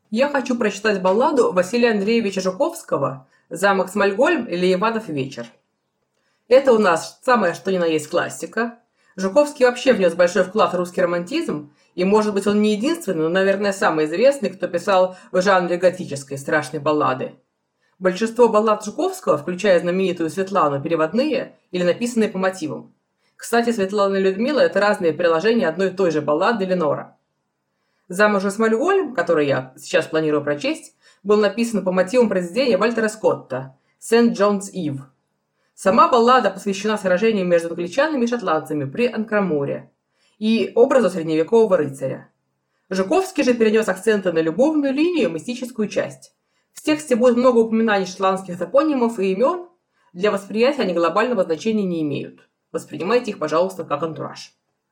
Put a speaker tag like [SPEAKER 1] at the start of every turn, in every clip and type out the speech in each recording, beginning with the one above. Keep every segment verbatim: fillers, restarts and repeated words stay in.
[SPEAKER 1] Я хочу прочитать балладу Василия Андреевича Жуковского «Замок Смольгольм» или «Иванов вечер». Это у нас самое что ни на есть классика. Жуковский вообще внес большой вклад в русский романтизм, и, может быть, он не единственный, но, наверное, самый известный, кто писал в жанре готической страшной баллады. Большинство баллад Жуковского, включая знаменитую «Светлану», переводные или написанные по мотивам. Кстати, «Светлана» и «Людмила» – это разные приложения одной и той же баллады Ленора. «Замок же Смольгольм», который я сейчас планирую прочесть, был написан по мотивам произведения Вальтера Скотта «Сент Джон's Ив». Сама баллада посвящена сражению между англичанами и шотландцами при Анкраморе и образу средневекового рыцаря. Жуковский же перенес акценты на любовную линию и мистическую часть. В тексте будет много упоминаний шотландских топонимов и имен, для восприятия они глобального значения не имеют. Воспринимайте их, пожалуйста, как антураж.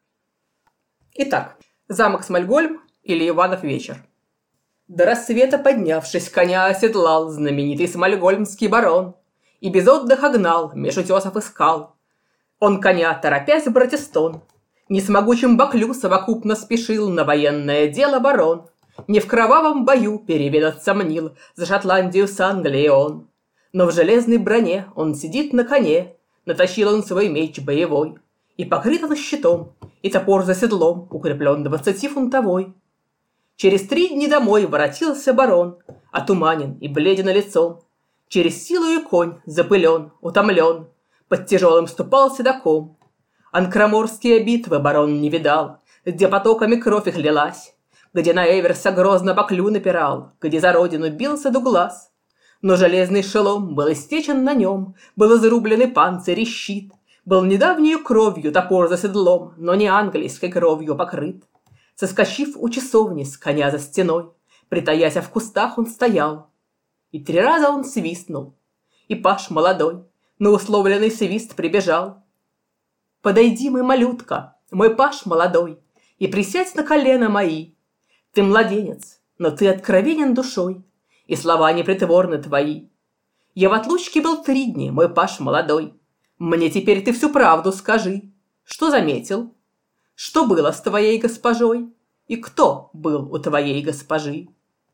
[SPEAKER 1] Итак, замок Смольгольм или Иванов вечер. До рассвета поднявшись, коня оседлал знаменитый смольгольмский барон и без отдыха гнал, меж утесов и скал. Он коня, торопясь в Братистон, не с могучим Баклю совокупно спешил на военное дело барон. Не в кровавом бою переведать сомнил за Шотландию с Англией он. Но в железной броне он сидит на коне, натащил он свой меч боевой, и покрыт он щитом, и топор за седлом укреплен двадцатифунтовой. Через три дни домой воротился барон, отуманен и бледен лицом. Через силу и конь запылен, утомлен, под тяжелым ступал седаком. Анкраморские битвы барон не видал, где потоками кровь их лилась, где на Эверса грозно Баклю напирал, где за родину бился Дуглас. Но железный шелом был истечен на нем, был изрубленный панцирь и щит, был недавнею кровью топор за седлом, но не английской кровью покрыт. Соскочив у часовни с коня за стеной, притаяся в кустах, он стоял. И три раза он свистнул, и паж молодой на условленный свист прибежал. «Подойди, мой малютка, мой паж молодой, и присядь на колено мои. Ты младенец, но ты откровенен душой, и слова непритворны твои. Я в отлучке был три дни, мой паж молодой. Мне теперь ты всю правду скажи. Что заметил? Что было с твоей госпожой? И кто был у твоей госпожи?»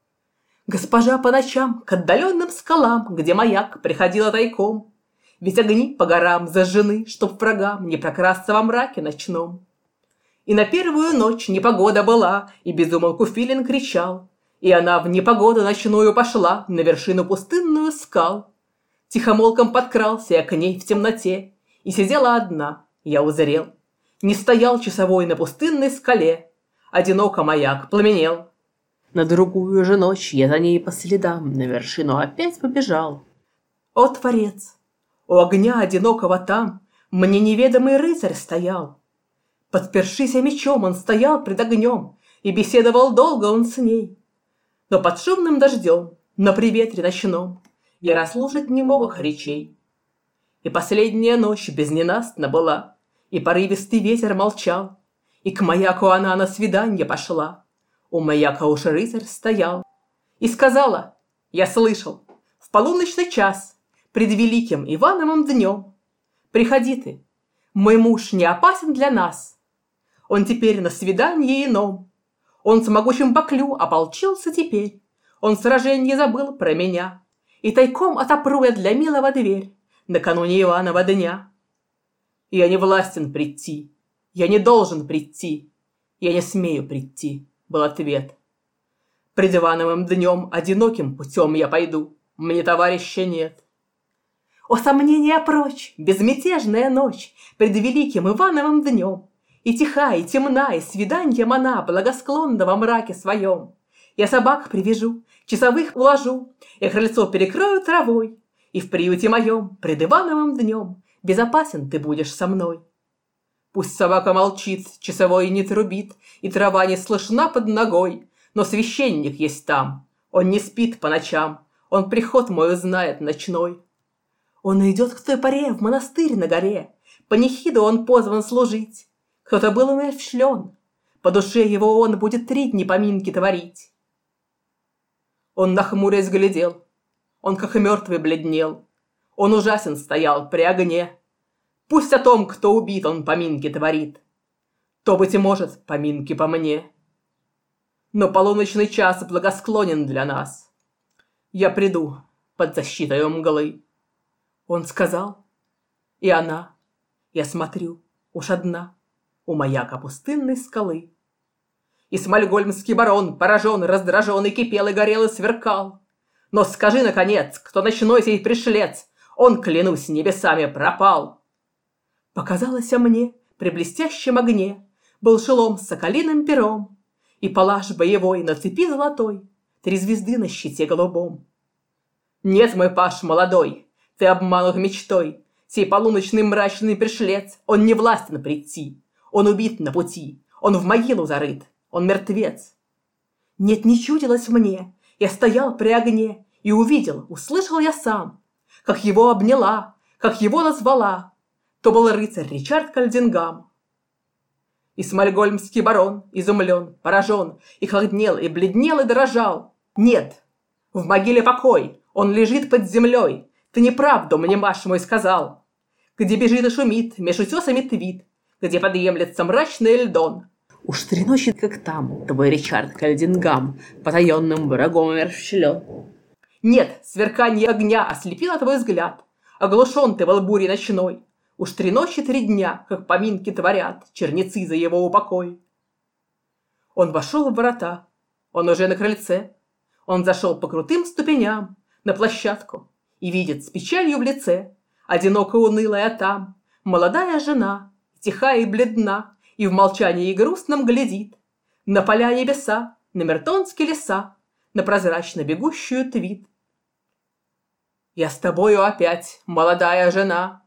[SPEAKER 1] Госпожа по ночам к отдаленным скалам, где маяк, приходила тайком. Ведь огни по горам зажжены, чтоб врагам не прокрасться во мраке ночном. И на первую ночь непогода была, и без умолку филин кричал. И она в непогоду ночную пошла на вершину пустынную скал. Тихомолком подкрался я к ней в темноте, и сидела одна, я узрел. Не стоял часовой на пустынной скале, одиноко маяк пламенел. На другую же ночь я за ней по следам на вершину опять побежал. О, Творец! У огня одинокого там мне неведомый рыцарь стоял. Подпершися мечом, он стоял пред огнем, и беседовал долго он с ней. Но под шумным дождем, на приветре ночном, я расслушать не мог их речей. И последняя ночь безненастна была, и порывистый ветер молчал, и к маяку она на свиданье пошла. У маяка уж рыцарь стоял. И сказала, я слышал, в полуночный час, пред великим Ивановым днем, приходи ты, мой муж не опасен для нас. Он теперь на свиданье ином. Он с могучим Баклю ополчился теперь. Он сраженье забыл про меня. И тайком отопру я для милого дверь накануне Иванова дня. Я не властен прийти, я не должен прийти, я не смею прийти, был ответ. Пред Ивановым днем одиноким путем я пойду, мне товарища нет. О, сомнения прочь, безмятежная ночь пред великим Ивановым днем, и тиха, и темна, и свиданьем она благосклонна во мраке своем. Я собак привяжу, часовых уложу, я крыльцо перекрою травой, и в приюте моем пред Ивановым днем безопасен ты будешь со мной. Пусть собака молчит, часовой не трубит, и трава не слышна под ногой, но священник есть там, он не спит по ночам, он приход мой узнает ночной. Он идет к той поре в монастырь на горе, панихиду он позван служить. Кто-то был умерщвлен, по душе его он будет три дни поминки творить. Он нахмурясь глядел, он как мертвый бледнел, он ужасен стоял при огне. Пусть о том, кто убит, он поминки творит, то, быть может, поминки по мне. Но полуночный час благосклонен для нас. Я приду под защитой мглы. Он сказал, и она, я смотрю, уж одна, у маяка пустынной скалы. И смольгольмский барон, поражен, раздражен, и кипел, и горел, и сверкал. Но скажи, наконец, кто ночной сей пришлец, он, клянусь небесами, пропал. Показалось мне, при блестящем огне, был шелом с соколиным пером, и палаш боевой на цепи золотой, три звезды на щите голубом. Нет, мой паш молодой, ты обманут мечтой, сей полуночный мрачный пришлец, он не властен прийти, он убит на пути, он в могилу зарыт, он мертвец. Нет, не чудилось мне, я стоял при огне и увидел, услышал я сам, как его обняла, как его назвала, то был рыцарь Ричард Кальдингам. И смольгольмский барон, изумлен, поражен, и холоднел, и бледнел, и дрожал. Нет, в могиле покой, он лежит под землей, ты неправду мне, Маш мой, сказал. Где бежит и шумит, меж утесами твит, где подъемлется мрачный Эльдон. Уж три ночи, как там, твой Ричард Кальдингам, потаенным врагом умерщвлен. Нет, сверканье огня ослепило твой взгляд, оглушен ты во буре ночной. Уж три ночи, три дня, как поминки творят черницы за его упокой. Он вошел в ворота, он уже на крыльце, он зашел по крутым ступеням на площадку и видит с печалью в лице, одиноко унылая там, молодая жена, тихая и бледна, и в молчании грустном глядит на поля небеса, на мертонские леса, на прозрачно бегущую твит. Я с тобою опять, молодая жена.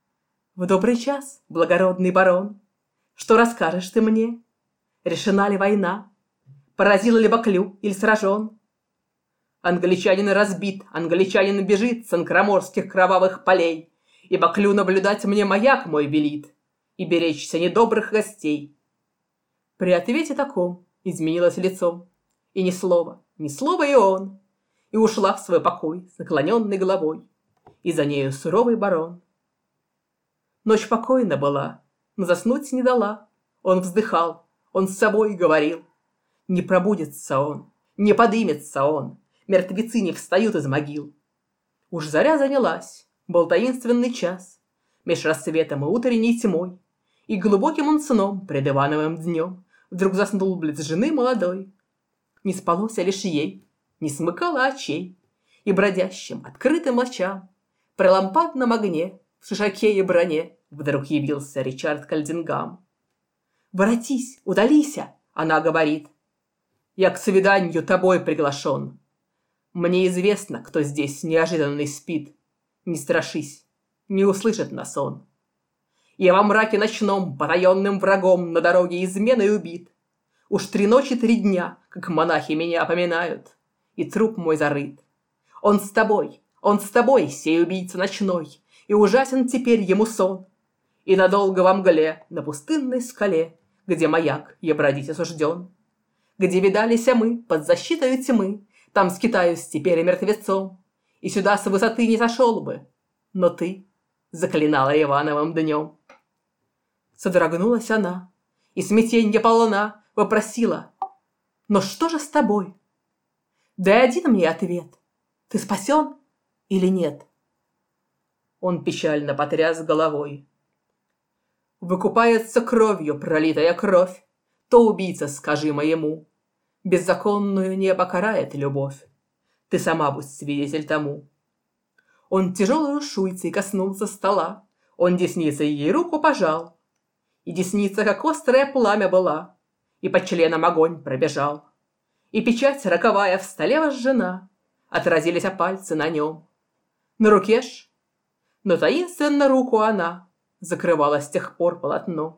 [SPEAKER 1] В добрый час, благородный барон, что расскажешь ты мне? Решена ли война? Поразила ли Баклю или сражен? Англичанин разбит, англичанин бежит с анкроморских кровавых полей, и Баклю наблюдать мне маяк мой велит и беречься недобрых гостей. При ответе таком изменилось лицом, и ни слова, ни слова и он, и ушла в свой покой с наклоненной головой, и за нею суровый барон. Ночь покойна была, но заснуть не дала. Он вздыхал, он с собой говорил. Не пробудется он, не подымется он, мертвецы не встают из могил. Уж заря занялась, был таинственный час, меж рассветом и утренней тьмой, и глубоким он сном пред Ивановым днем вдруг заснул близ жены молодой. Не спалося лишь ей, не смыкала очей, и бродящим открытым очам при лампадном огне в шишаке и броне вдруг явился Ричард Кальдингам. «Воротись, удалися!» — она говорит. «Я к свиданию тобой приглашен. Мне известно, кто здесь неожиданный спит. Не страшись, не услышит нас он. Я во мраке ночном, потаенным врагом на дороге изменой убит. Уж три ночи, три дня, как монахи меня поминают, и труп мой зарыт. Он с тобой, он с тобой, сей убийца ночной, и ужасен теперь ему сон. И надолго во мгле, на пустынной скале, где маяк я бродить осужден, где видалися мы под защитой тьмы, там скитаюсь теперь мертвецом, и сюда с высоты не сошел бы, но ты заклинала Ивановым днем». Содрогнулась она, и смятенье полна вопросила: «Но что же с тобой? Дай один мне ответ, ты спасен или нет?» Он печально потряс головой. «Выкупается кровью пролитая кровь, то убийца, скажи моему. Беззаконную не покарает любовь, ты сама будь свидетель тому». Он тяжелую шуйцей коснулся стола, он десницей ей руку пожал, и десница, как острое пламя, была, и по членам огонь пробежал. И печать роковая в столе возжжена, отразились о пальцы на нем. На руке ж, но таинственно руку она закрывала с тех пор полотно.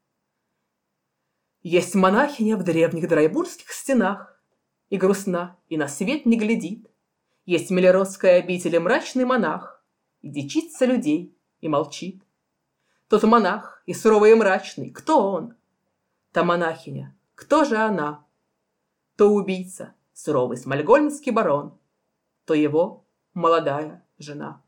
[SPEAKER 1] Есть монахиня в древних драйбургских стенах, и грустна, и на свет не глядит. Есть миллеросская обитель и мрачный монах, и дичится людей, и молчит. Тот монах и суровый и мрачный, кто он? Та монахиня, кто же она? То убийца, суровый смольгольмский барон, то его молодая жена.